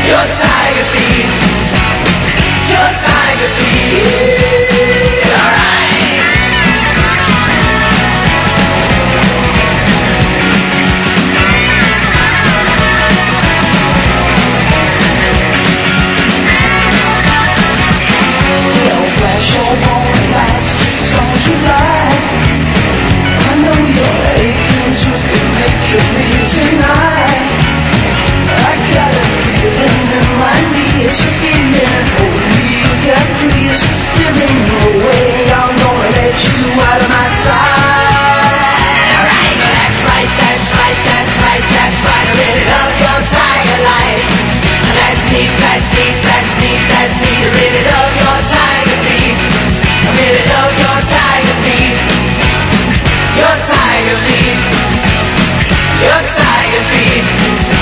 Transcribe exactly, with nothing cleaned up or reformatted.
Your tiger feet, your tiger feet, alright. They'll flash your warning lights just as long as you like. I know you're aching to be making me tonight. I got a feeling in my knees, a feeling only you can please. Feeling no way, I'm gonna let you out of my sight. Alright, that's right, that's right, that's right, that's right. I really love your tiger light. That's neat, that's neat, that's neat, that's neat. I really love your tiger feet. I really love your tiger feet. Your tiger feet. Your tiger feet.